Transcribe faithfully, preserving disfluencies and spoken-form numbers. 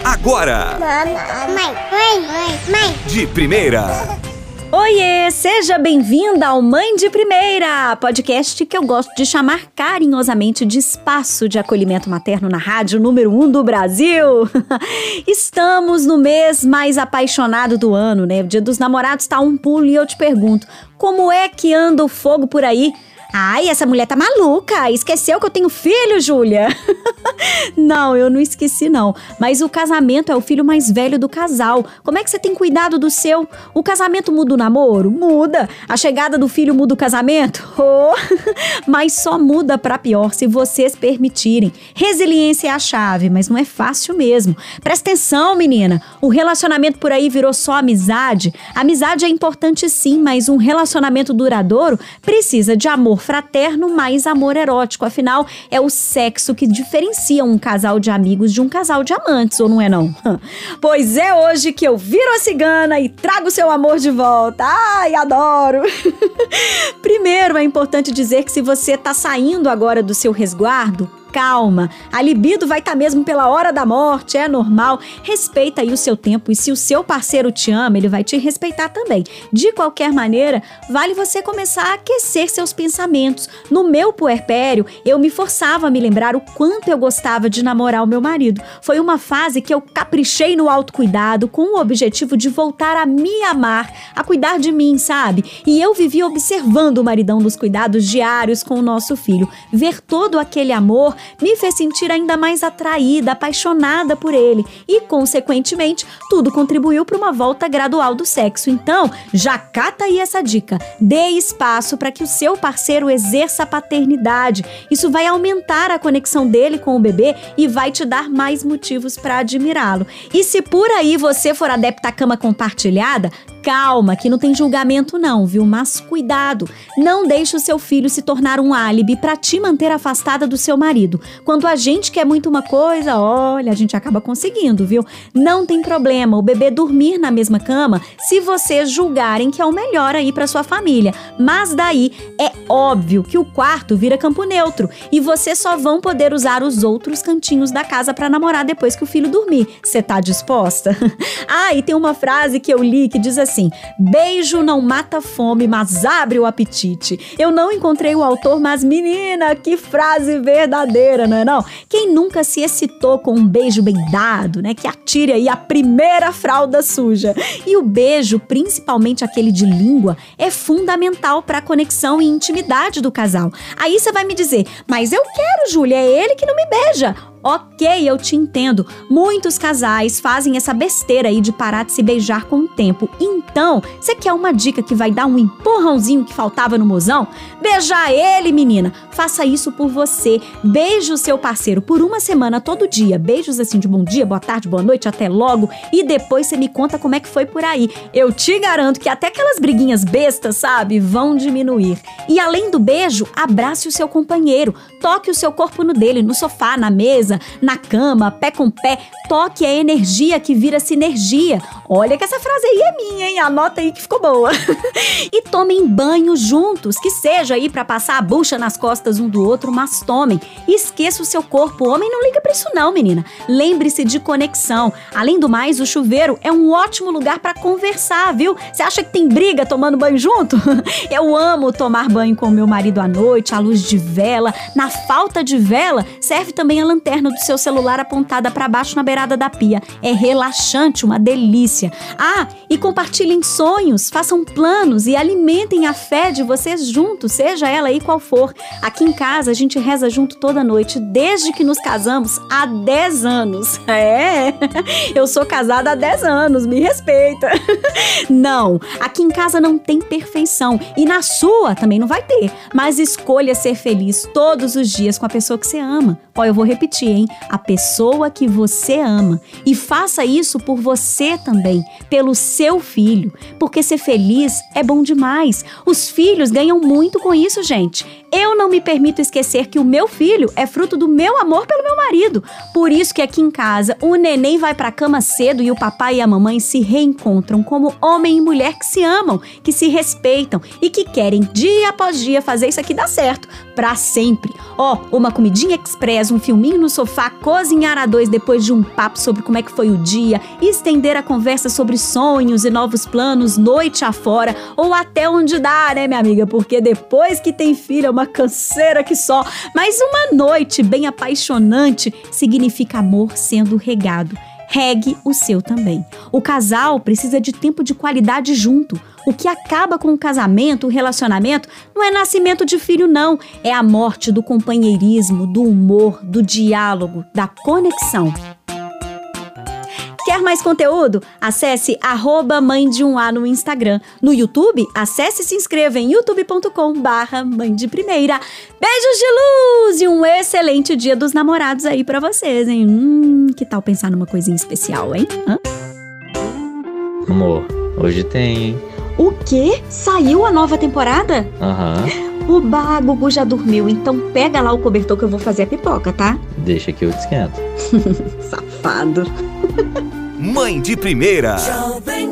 agora. Mãe, mãe, mãe, mãe. De Primeira. Oiê, seja bem-vinda ao Mãe de Primeira, podcast que eu gosto de chamar carinhosamente de espaço de acolhimento materno na rádio número um do Brasil. Estamos no mês mais apaixonado do ano, né? O Dia dos Namorados tá a um pulo e eu te pergunto, como é que anda o fogo por aí? Ai, essa mulher tá maluca, esqueceu que eu tenho filho, Júlia? Não, eu não esqueci não, mas o casamento é o filho mais velho do casal. Como é que você tem cuidado do seu? O casamento muda o namoro? Muda. A chegada do filho muda o casamento? Oh, mas só muda pra pior se vocês permitirem. Resiliência é a chave, mas não é fácil mesmo. Presta atenção, menina, o relacionamento por aí virou só amizade. Amizade é importante sim, mas um relacionamento duradouro precisa de amor fraterno mais amor erótico. Afinal, é o sexo que diferencia um casal de amigos de um casal de amantes, ou não é não? Pois é hoje que eu viro a cigana e trago seu amor de volta. Ai, adoro! Primeiro, é importante dizer que se você tá saindo agora do seu resguardo, calma, a libido vai estar tá mesmo pela hora da morte, é normal. Respeita aí o seu tempo e se o seu parceiro te ama, ele vai te respeitar também. De qualquer maneira, vale você começar a aquecer seus pensamentos. No meu puerpério, eu me forçava a me lembrar o quanto eu gostava de namorar o meu marido. Foi uma fase que eu caprichei no autocuidado com o objetivo de voltar a me amar, a cuidar de mim, sabe? E eu vivia observando o maridão nos cuidados diários com o nosso filho. Ver todo aquele amor me fez sentir ainda mais atraída, apaixonada por ele e, consequentemente, tudo contribuiu para uma volta gradual do sexo. Então, já cata aí essa dica. Dê espaço para que o seu parceiro exerça a paternidade. Isso vai aumentar a conexão dele com o bebê e vai te dar mais motivos para admirá-lo. E se por aí você for adepta à cama compartilhada, calma, que não tem julgamento não, viu? Mas cuidado, não deixe o seu filho se tornar um álibi para te manter afastada do seu marido. Quando a gente quer muito uma coisa, olha, a gente acaba conseguindo, viu? Não tem problema o bebê dormir na mesma cama se vocês julgarem que é o melhor aí para sua família. Mas daí é óbvio que o quarto vira campo neutro e vocês só vão poder usar os outros cantinhos da casa para namorar depois que o filho dormir. Você tá disposta? Ah, e tem uma frase que eu li que diz assim: Assim, beijo não mata a fome, mas abre o apetite. Eu não encontrei o autor, mas menina, que frase verdadeira, não é não? Quem nunca se excitou com um beijo bem dado, né? Que atire aí a primeira fralda suja. E o beijo, principalmente aquele de língua, é fundamental para a conexão e intimidade do casal. Aí você vai me dizer, mas eu quero, Júlia, é ele que não me beija. Ok, eu te entendo. Muitos casais fazem essa besteira aí de parar de se beijar com o tempo. Então, você quer uma dica que vai dar um empurrãozinho que faltava no mozão? Beijar ele, menina. Faça isso por você. Beije o seu parceiro por uma semana todo dia. Beijos assim de bom dia, boa tarde, boa noite, até logo. E depois você me conta como é que foi por aí. Eu te garanto que até aquelas briguinhas bestas, sabe, vão diminuir. E além do beijo, abrace o seu companheiro. Toque o seu corpo no dele, no sofá, na mesa, na cama, pé com pé. Toque a energia que vira sinergia. Olha que essa frase aí é minha, hein? Anota aí que ficou boa. E tomem banho juntos, que seja aí pra passar a bucha nas costas um do outro, mas tomem. Esqueça o seu corpo. O homem não liga pra isso não, menina. Lembre-se de conexão. Além do mais, o chuveiro é um ótimo lugar pra conversar, viu? Você acha que tem briga tomando banho junto? Eu amo tomar banho com o meu marido à noite, à luz de vela. Na falta de vela, serve também a lanterna do seu celular apontada para baixo na beirada da pia. É relaxante, uma delícia. Ah, e compartilhem sonhos, façam planos e alimentem a fé de vocês juntos, seja ela aí qual for. Aqui em casa a gente reza junto toda noite, desde que nos casamos há dez anos. É, eu sou casada há dez anos, me respeita. Não, aqui em casa não tem perfeição e na sua também não vai ter, mas escolha ser feliz todos os dias com a pessoa que você ama. Ó, eu vou repetir, hein? A pessoa que você ama. E faça isso por você também, pelo seu filho, porque ser feliz é bom demais. Os filhos ganham muito com isso, gente. Eu não me permito esquecer que o meu filho é fruto do meu amor pelo meu marido. Por isso que aqui em casa, o neném vai pra cama cedo e o papai e a mamãe se reencontram como homem e mulher que se amam, que se respeitam e que querem dia após dia fazer isso aqui dar certo, pra sempre. Ó, uma comidinha express, um filminho no sofá, sofá, cozinhar a dois depois de um papo sobre como é que foi o dia, estender a conversa sobre sonhos e novos planos noite afora, ou até onde dá, né, minha amiga? Porque depois que tem filho é uma canseira que só. Mas uma noite bem apaixonante significa amor sendo regado. Regue o seu também. O casal precisa de tempo de qualidade junto. O que acaba com o casamento, o relacionamento, não é nascimento de filho, não. É a morte do companheirismo, do humor, do diálogo, da conexão. Quer mais conteúdo? Acesse arroba mãe de um A no Instagram. No YouTube, acesse e se inscreva em youtube ponto com barra mãe de primeira. Beijos de luz e um excelente dia dos namorados aí pra vocês, hein? Hum, que tal pensar numa coisinha especial, hein? Hã? Amor, hoje tem, hein? O quê? Saiu a nova temporada? Aham. Uhum. Oba, a Gugu já dormiu, então pega lá o cobertor que eu vou fazer a pipoca, tá? Deixa que eu te esquento. Safado. Mãe de Primeira.